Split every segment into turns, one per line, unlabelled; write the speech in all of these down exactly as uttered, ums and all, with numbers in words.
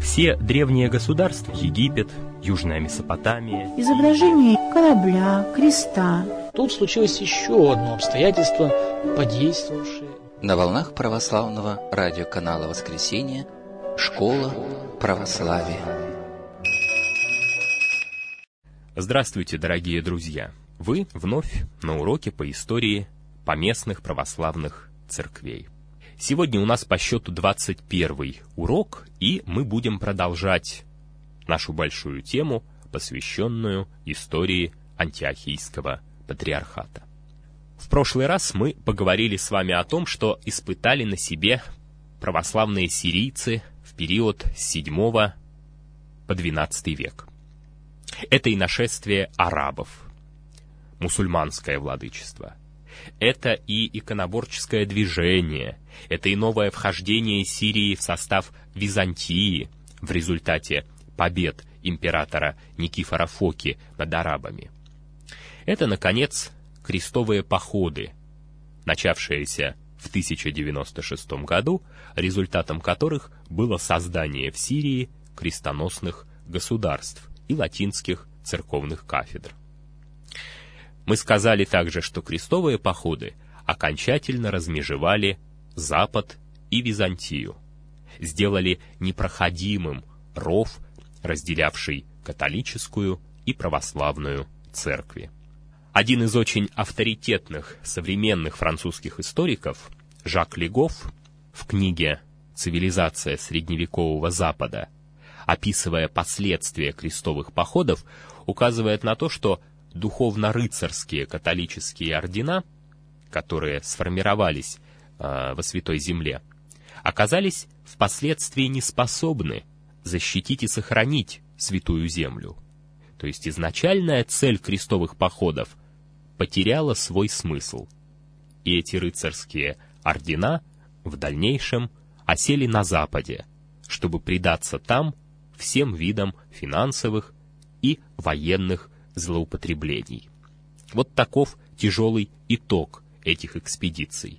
Все древние государства — Египет, Южная Месопотамия.
Изображение корабля, креста.
Тут случилось еще одно обстоятельство, подействовавшее.
На волнах православного радиоканала «Воскресенье» Школа православия.
Здравствуйте, дорогие друзья! Вы вновь на уроке по истории поместных православных церквей. Сегодня у нас по счету двадцать первый урок, и мы будем продолжать нашу большую тему, посвященную истории Антиохийского патриархата. В прошлый раз мы поговорили с вами о том, что испытали на себе православные сирийцы в период с седьмого по двенадцатый век. Это и нашествие арабов, мусульманское владычество. Это и иконоборческое движение, это и новое вхождение Сирии в состав Византии в результате побед императора Никифора Фоки над арабами. Это, наконец, крестовые походы, начавшиеся в тысяча девяносто шестом году, результатом которых было создание в Сирии крестоносных государств и латинских церковных кафедр. Мы сказали также, что крестовые походы окончательно размежевали Запад и Византию, сделали непроходимым ров, разделявший католическую и православную церкви. Один из очень авторитетных современных французских историков, Жак Легоф, в книге «Цивилизация средневекового Запада», описывая последствия крестовых походов, указывает на то, что духовно-рыцарские католические ордена, которые сформировались э, во Святой Земле, оказались впоследствии неспособны защитить и сохранить Святую Землю. То есть изначальная цель крестовых походов потеряла свой смысл, и эти рыцарские ордена в дальнейшем осели на Западе, чтобы предаться там всем видам финансовых и военных злоупотреблений. Вот таков тяжелый итог этих экспедиций.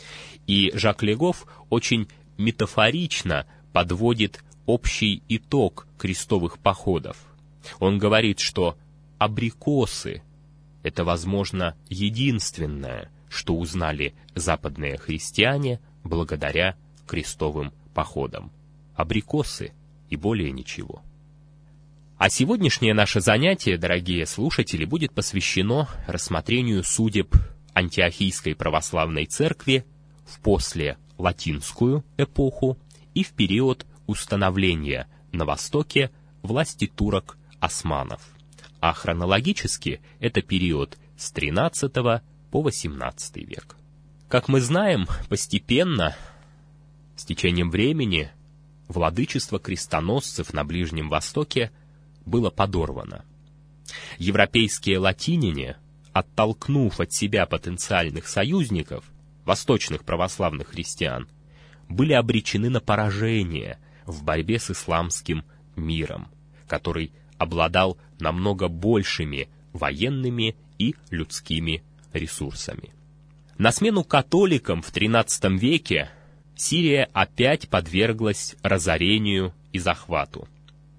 И Жак Легоф очень метафорично подводит общий итог крестовых походов. Он говорит, что абрикосы — это, возможно, единственное, что узнали западные христиане благодаря крестовым походам. Абрикосы и более ничего. А сегодняшнее наше занятие, дорогие слушатели, будет посвящено рассмотрению судеб Антиохийской православной церкви в послелатинскую эпоху и в период установления на Востоке власти турок-османов. А хронологически это период с тринадцатого по восемнадцатый век. Как мы знаем, постепенно, с течением времени, владычество крестоносцев на Ближнем Востоке было подорвано. Европейские латиняне, оттолкнув от себя потенциальных союзников, восточных православных христиан, были обречены на поражение в борьбе с исламским миром, который обладал намного большими военными и людскими ресурсами. На смену католикам в тринадцатом веке Сирия опять подверглась разорению и захвату.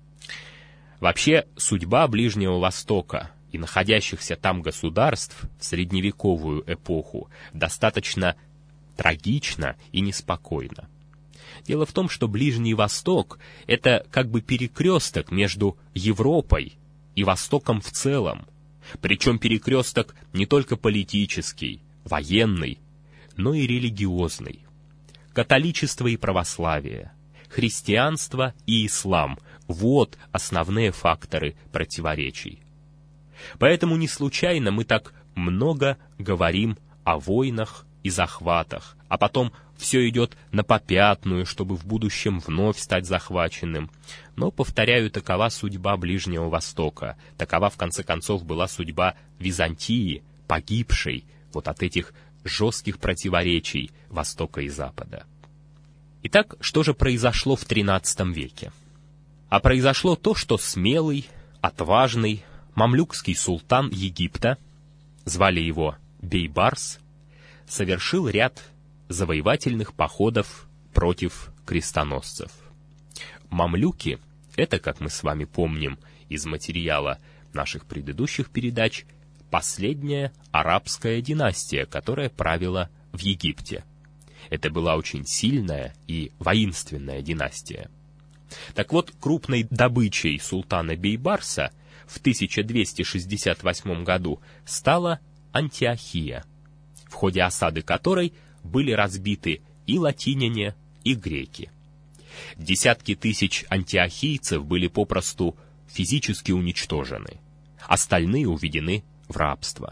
Вообще, судьба Ближнего Востока и находящихся там государств в средневековую эпоху достаточно трагична и неспокойна. Дело в том, что Ближний Восток — это как бы перекресток между Европой и Востоком в целом, причем перекресток не только политический, военный, но и религиозный. Католичество и православие, христианство и ислам — вот основные факторы противоречий. Поэтому не случайно мы так много говорим о войнах и захватах, а потом все идет на попятную, чтобы в будущем вновь стать захваченным. Но, повторяю, такова судьба Ближнего Востока, такова, в конце концов, была судьба Византии, погибшей вот от этих жестких противоречий Востока и Запада. Итак, что же произошло в тринадцатом веке? А произошло то, что смелый, отважный мамлюкский султан Египта, звали его Бейбарс, совершил ряд завоевательных походов против крестоносцев. мамлюки — это, как мы с вами помним из материала наших предыдущих передач, последняя арабская династия, которая правила в Египте. Это была очень сильная и воинственная династия. Так вот, крупной добычей султана Бейбарса в тысяча двести шестьдесят восьмом году стала Антиохия, в ходе осады которой были разбиты и латиняне, и греки. Десятки тысяч антиохийцев были попросту физически уничтожены, остальные уведены в рабство.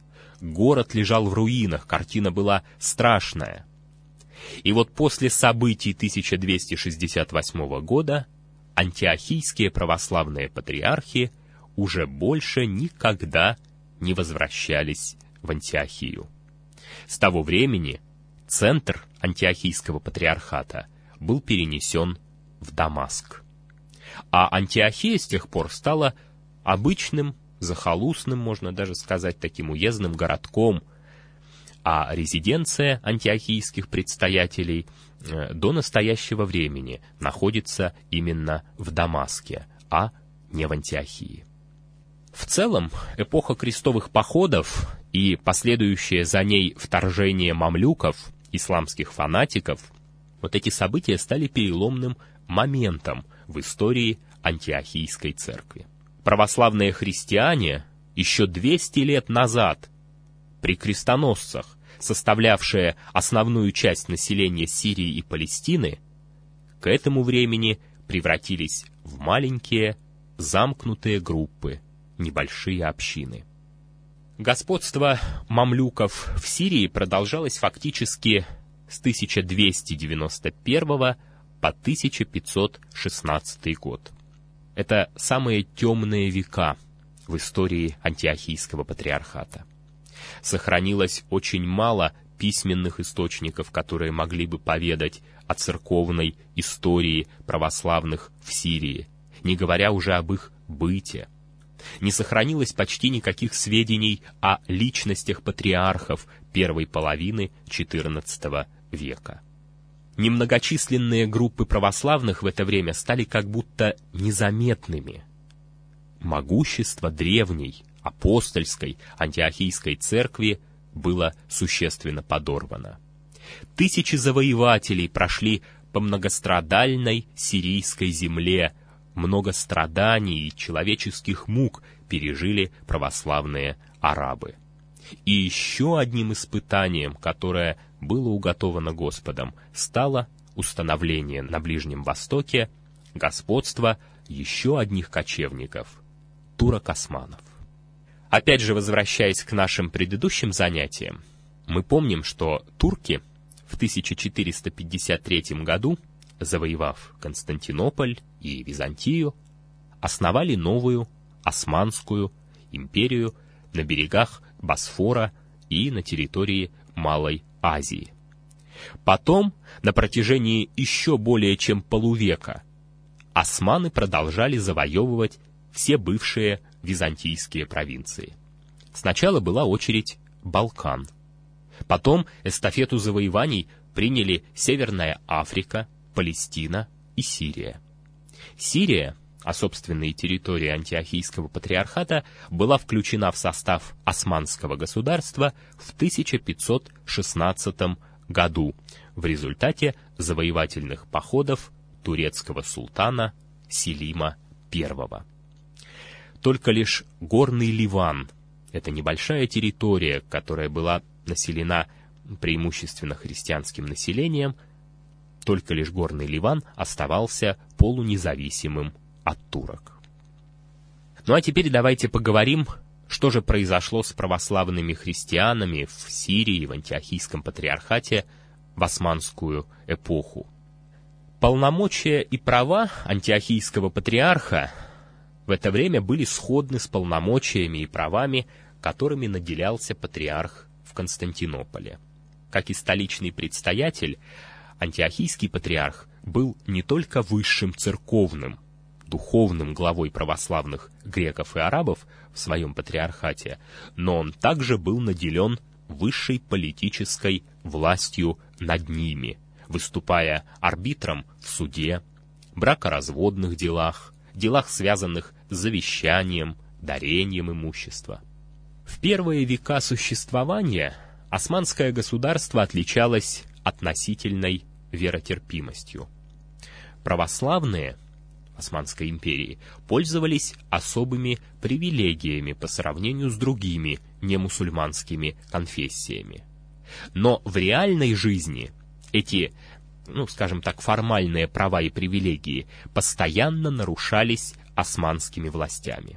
Город лежал в руинах, картина была страшная. И вот после событий тысяча двести шестьдесят восьмого года антиохийские православные патриархи уже больше никогда не возвращались в Антиохию. С того времени центр антиохийского патриархата был перенесен в Дамаск. А Антиохия с тех пор стала обычным, захолустным, можно даже сказать, таким уездным городком, а резиденция антиохийских предстоятелей э, до настоящего времени находится именно в Дамаске, а не в Антиохии. В целом, эпоха крестовых походов и последующее за ней вторжение мамлюков, исламских фанатиков, вот эти события стали переломным моментом в истории антиохийской церкви. Православные христиане еще двести лет назад, при крестоносцах, составлявшие основную часть населения Сирии и Палестины, к этому времени превратились в маленькие, замкнутые группы, небольшие общины. Господство мамлюков в Сирии продолжалось фактически с тысяча двести девяносто первого по тысяча пятьсот шестнадцатый год. Это самые темные века в истории антиохийского патриархата. Сохранилось очень мало письменных источников, которые могли бы поведать о церковной истории православных в Сирии, не говоря уже об их быте. Не сохранилось почти никаких сведений о личностях патриархов первой половины четырнадцатого века. Немногочисленные группы православных в это время стали как будто незаметными. Могущество древней, апостольской, антиохийской церкви было существенно подорвано. Тысячи завоевателей прошли по многострадальной сирийской земле, много страданий и человеческих мук пережили православные арабы. И еще одним испытанием, которое было уготовано Господом, стало установление на Ближнем Востоке господства еще одних кочевников — турок-османов. Опять же, возвращаясь к нашим предыдущим занятиям, мы помним, что турки в тысяча четыреста пятьдесят третьем году, завоевав Константинополь и Византию, основали новую Османскую империю на берегах Босфора и на территории Малой Азии. Потом, на протяжении еще более чем полувека, османы продолжали завоевывать все бывшие византийские провинции. Сначала была очередь Балкан. Потом эстафету завоеваний приняли Северная Африка, Палестина и Сирия. Сирия, а собственные территории антиохийского патриархата, была включена в состав Османского государства в тысяча пятьсот шестнадцатом году в результате завоевательных походов турецкого султана Селима I. Только лишь горный Ливан, это небольшая территория, которая была населена преимущественно христианским населением, только лишь горный Ливан оставался полунезависимым от турок. Ну а теперь давайте поговорим, что же произошло с православными христианами в Сирии, в антиохийском патриархате в османскую эпоху. Полномочия и права антиохийского патриарха в это время были сходны с полномочиями и правами, которыми наделялся патриарх в Константинополе. Как и столичный предстоятель, антиохийский патриарх был не только высшим церковным, духовным главой православных греков и арабов в своем патриархате, но он также был наделен высшей политической властью над ними, выступая арбитром в суде, бракоразводных делах, делах, связанных с завещанием, дарением имущества. В первые века существования османское государство отличалось относительной веротерпимостью. Православные Османской империи пользовались особыми привилегиями по сравнению с другими немусульманскими конфессиями. Но в реальной жизни эти, ну, скажем так, формальные права и привилегии постоянно нарушались османскими властями.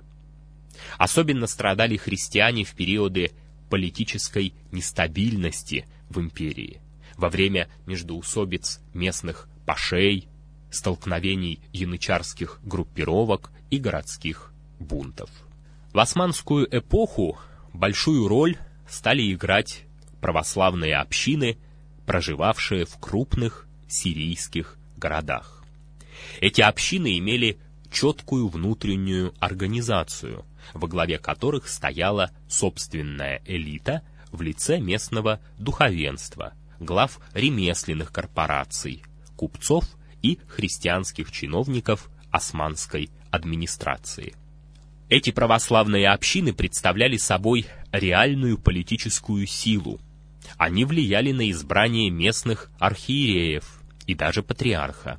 Особенно страдали христиане в периоды политической нестабильности в империи, во время междоусобиц местных пашей, столкновений янычарских группировок и городских бунтов. В османскую эпоху большую роль стали играть православные общины, проживавшие в крупных сирийских городах. Эти общины имели четкую внутреннюю организацию, во главе которых стояла собственная элита в лице местного духовенства, глав ремесленных корпораций, купцов и христианских чиновников османской администрации. Эти православные общины представляли собой реальную политическую силу. Они влияли на избрание местных архиереев и даже патриарха.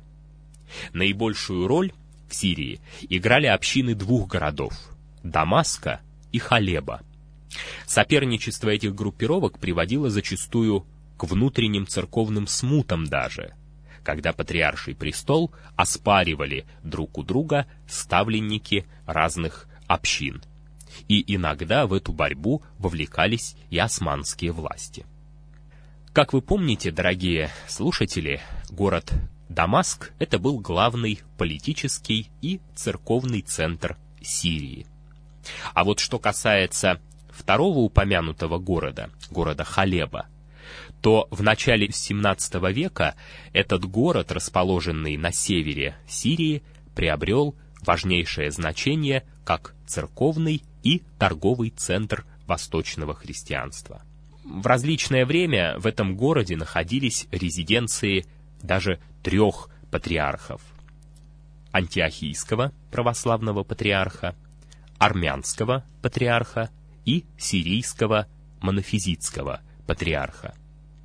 Наибольшую роль в Сирии играли общины двух городов – Дамаска и Халеба. Соперничество этих группировок приводило зачастую к внутренним церковным смутам даже, когда патриарший престол оспаривали друг у друга ставленники разных общин. И иногда в эту борьбу вовлекались и османские власти. Как вы помните, дорогие слушатели, город Дамаск — это был главный политический и церковный центр Сирии. А вот что касается второго упомянутого города, города Халеба, то в начале семнадцатого века этот город, расположенный на севере Сирии, приобрел важнейшее значение как церковный и торговый центр восточного христианства. В различное время в этом городе находились резиденции даже трех патриархов: антиохийского православного патриарха, армянского патриарха и сирийского монофизитского патриарха.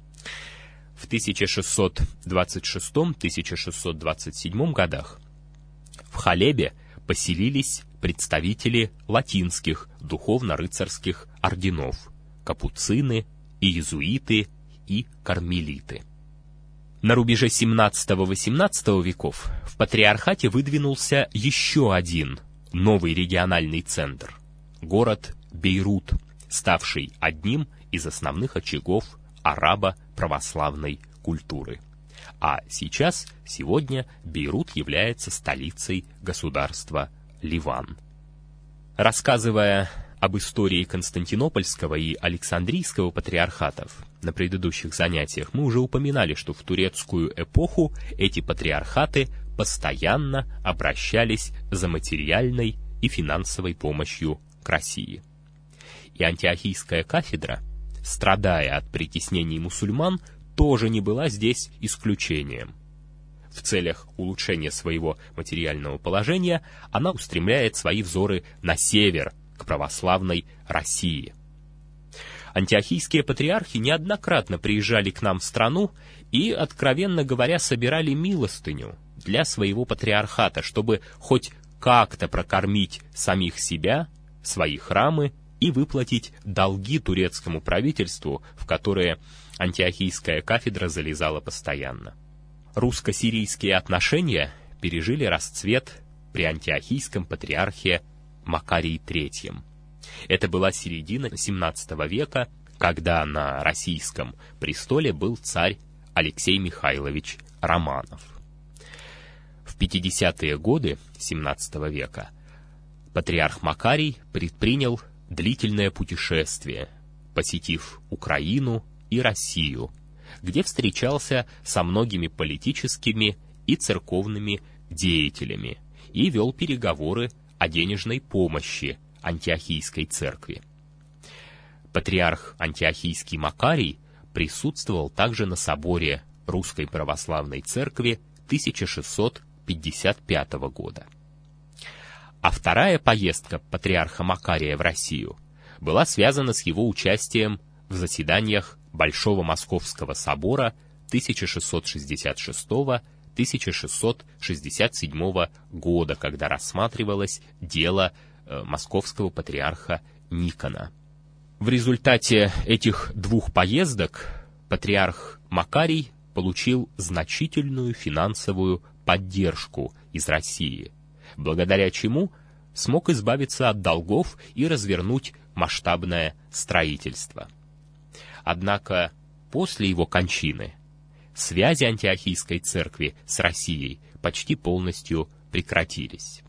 В тысяча шестьсот двадцать шестом — тысяча шестьсот двадцать седьмом годах в Халебе поселились представители латинских духовно-рыцарских орденов — капуцины, иезуиты и кармелиты. На рубеже семнадцатого-восемнадцатого веков в патриархате выдвинулся еще один новый региональный центр — город Бейрут, ставший одним из основных очагов арабо-православной культуры. А сейчас, сегодня, Бейрут является столицей государства Ливан. Рассказывая об истории Константинопольского и Александрийского патриархатов на предыдущих занятиях, мы уже упоминали, что в турецкую эпоху эти патриархаты постоянно обращались за материальной и финансовой помощью к России. И антиохийская кафедра, страдая от притеснений мусульман, тоже не была здесь исключением. В целях улучшения своего материального положения она устремляет свои взоры на север, к православной России. Антиохийские патриархи неоднократно приезжали к нам в страну и, откровенно говоря, собирали милостыню для своего патриархата, чтобы хоть как-то прокормить самих себя, свои храмы и выплатить долги турецкому правительству, в которые антиохийская кафедра залезала постоянно. Русско-сирийские отношения пережили расцвет при антиохийском патриархе Макарии третьем. Это была середина семнадцатого века, когда на российском престоле был царь Алексей Михайлович Романов. В пятидесятые годы семнадцатого века патриарх Макарий предпринял длительное путешествие, посетив Украину и Россию, где встречался со многими политическими и церковными деятелями и вел переговоры о денежной помощи антиохийской церкви. Патриарх антиохийский Макарий присутствовал также на соборе Русской Православной Церкви тысяча шестьсот пятьдесят пятого года. А вторая поездка патриарха Макария в Россию была связана с его участием в заседаниях Большого Московского собора тысяча шестьсот шестьдесят шестого — тысяча шестьсот шестьдесят седьмого года, когда рассматривалось дело э, московского патриарха Никона. В результате этих двух поездок патриарх Макарий получил значительную финансовую поддержку из России, благодаря чему смог избавиться от долгов и развернуть масштабное строительство. Однако после его кончины связи Антиохийской церкви с Россией почти полностью прекратились.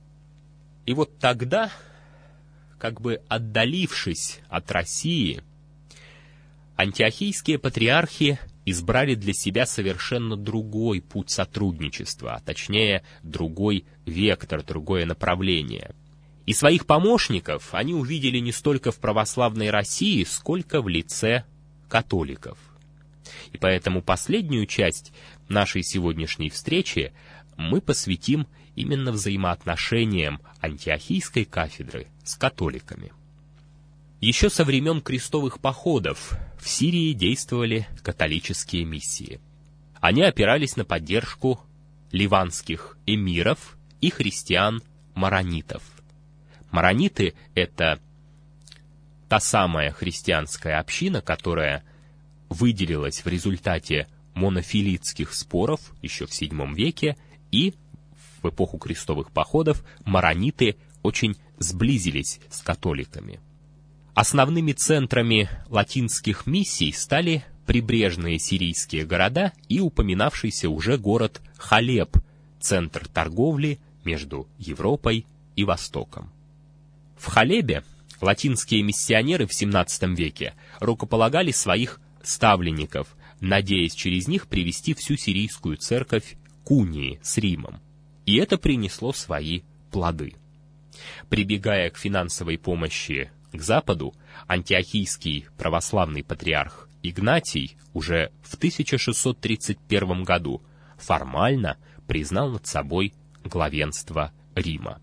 И вот тогда, как бы отдалившись от России, антиохийские патриархи избрали для себя совершенно другой путь сотрудничества, а точнее другой вектор, другое направление. И своих помощников они увидели не столько в православной России, сколько в лице католиков. И поэтому последнюю часть нашей сегодняшней встречи мы посвятим именно взаимоотношениям антиохийской кафедры с католиками. Еще со времен крестовых походов в Сирии действовали католические миссии. Они опирались на поддержку ливанских эмиров и христиан-маронитов. Марониты — это та самая христианская община, которая выделилась в результате монофилитских споров еще в седьмом веке, и в эпоху крестовых походов марониты очень сблизились с католиками. Основными центрами латинских миссий стали прибрежные сирийские города и упоминавшийся уже город Халеб, центр торговли между Европой и Востоком. В Халебе латинские миссионеры в семнадцатом веке рукополагали своих ставленников, надеясь через них привести всю сирийскую церковь к унии с Римом. И это принесло свои плоды. Прибегая к финансовой помощи к Западу, антиохийский православный патриарх Игнатий уже в тысяча шестьсот тридцать первом году формально признал над собой главенство Рима.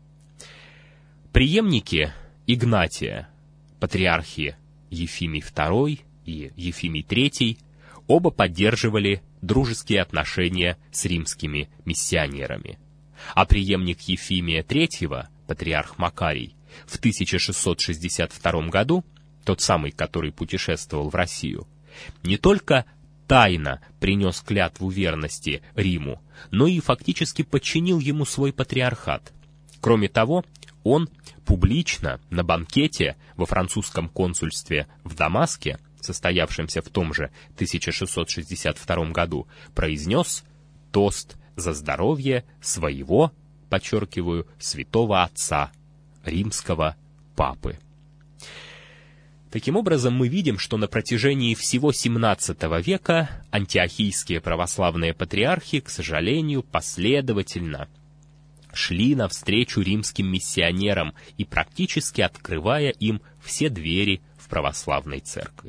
Преемники Игнатия, патриархи Ефимий второй и Ефимий третий, оба поддерживали дружеские отношения с римскими миссионерами. А преемник Ефимия третьего, патриарх Макарий, в тысяча шестьсот шестьдесят втором году, тот самый, который путешествовал в Россию, не только тайно принес клятву верности Риму, но и фактически подчинил ему свой патриархат. Кроме того, он публично на банкете во французском консульстве в Дамаске, состоявшемся в том же тысяча шестьсот шестьдесят втором году, произнес тост за здоровье своего, подчеркиваю, святого отца, римского папы. Таким образом, мы видим, что на протяжении всего семнадцатого века антиохийские православные патриархи, к сожалению, последовательно шли навстречу римским миссионерам и практически открывая им все двери в православной церкви.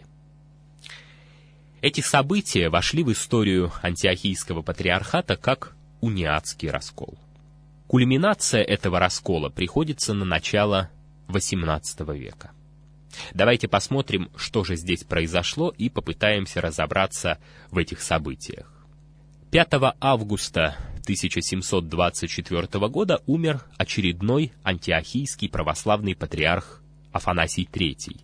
Эти события вошли в историю антиохийского патриархата как униатский раскол. Кульминация этого раскола приходится на начало восемнадцатого века. Давайте посмотрим, что же здесь произошло, и попытаемся разобраться в этих событиях. пятого августа тысяча семьсот двадцать четвёртого года умер очередной антиохийский православный патриарх Афанасий третий.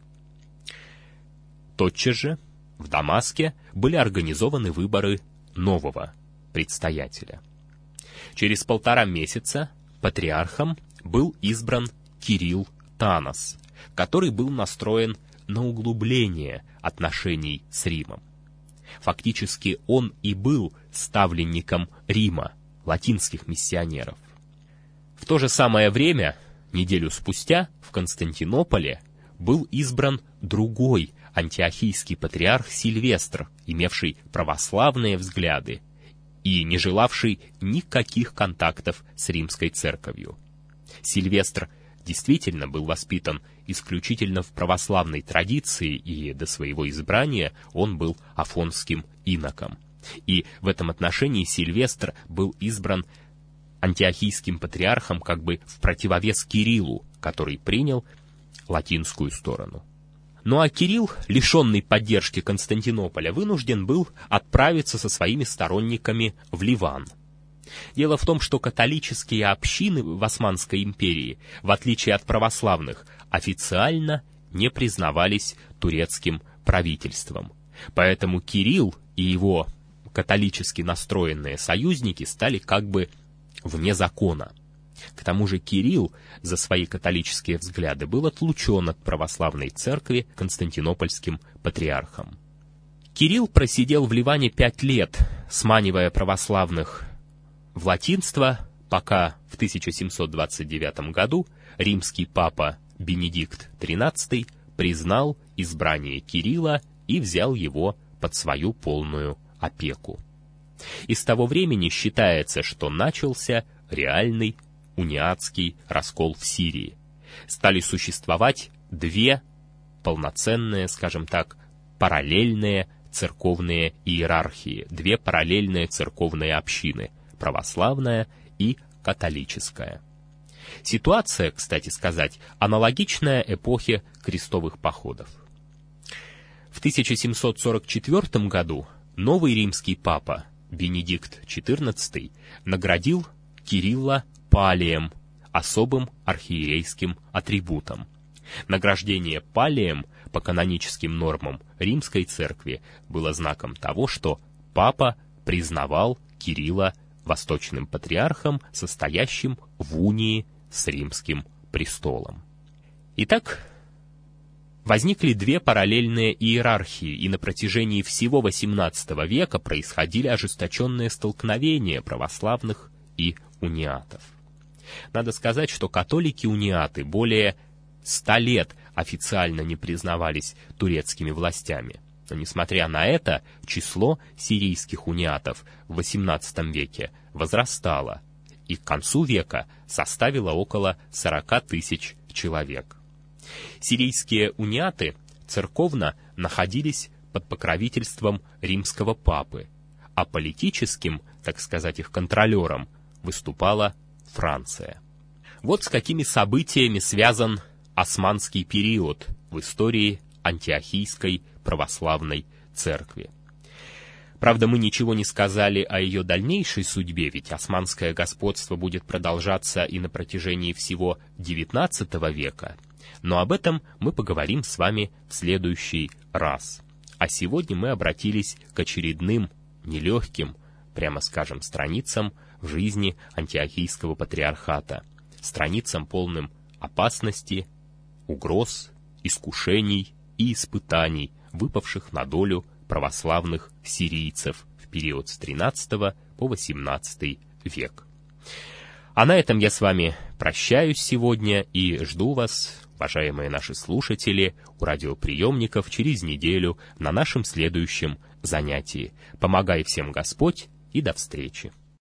Тотчас же в Дамаске были организованы выборы нового предстоятеля. Через полтора месяца патриархом был избран Кирилл Танос, который был настроен на углубление отношений с Римом. Фактически он и был ставленником Рима, латинских миссионеров. В то же самое время, неделю спустя, в Константинополе был избран другой антиохийский патриарх Сильвестр, имевший православные взгляды и не желавший никаких контактов с римской церковью. Сильвестр действительно был воспитан исключительно в православной традиции, и до своего избрания он был афонским иноком. И в этом отношении Сильвестр был избран антиохийским патриархом как бы в противовес Кириллу, который принял латинскую сторону. Ну а Кирилл, лишенный поддержки Константинополя, вынужден был отправиться со своими сторонниками в Ливан. Дело в том, что католические общины в Османской империи, в отличие от православных, официально не признавались турецким правительством. Поэтому Кирилл и его католически настроенные союзники стали как бы вне закона. К тому же Кирилл за свои католические взгляды был отлучен от православной церкви Константинопольским патриархом. Кирилл просидел в Ливане пять лет, сманивая православных в латинство, пока в тысяча семьсот двадцать девятом году римский папа Бенедикт тринадцатый признал избрание Кирилла и взял его под свою полную опеку. И с того времени считается, что начался реальный униатский раскол в Сирии. Стали существовать две полноценные, скажем так, параллельные церковные иерархии, две параллельные церковные общины — православная и католическая. Ситуация, кстати сказать, аналогичная эпохе крестовых походов. В тысяча семьсот сорок четвёртом году новый римский папа Бенедикт четырнадцатый наградил Кирилла палием, особым архиерейским атрибутом. Награждение палием по каноническим нормам Римской Церкви было знаком того, что папа признавал Кирилла восточным патриархом, состоящим в унии с Римским престолом. Итак, возникли две параллельные иерархии, и на протяжении всего восемнадцатого века происходили ожесточенные столкновения православных и униатов. Надо сказать, что католики-униаты более ста лет официально не признавались турецкими властями. Но, несмотря на это, число сирийских униатов в восемнадцатом веке возрастало и к концу века составило около сорока тысяч человек. Сирийские униаты церковно находились под покровительством римского папы, а политическим, так сказать, их контролером выступала Франция. Вот с какими событиями связан османский период в истории антиохийской православной церкви. Правда, мы ничего не сказали о ее дальнейшей судьбе, ведь османское господство будет продолжаться и на протяжении всего девятнадцатого века, но об этом мы поговорим с вами в следующий раз. А сегодня мы обратились к очередным нелегким, прямо скажем, страницам в жизни антиохийского патриархата, страницам полным опасности, угроз, искушений и испытаний, выпавших на долю православных сирийцев в период с тринадцатого по восемнадцатый век. А на этом я с вами прощаюсь сегодня и жду вас, уважаемые наши слушатели, у радиоприемников через неделю на нашем следующем занятии. Помогай всем Господь и до встречи!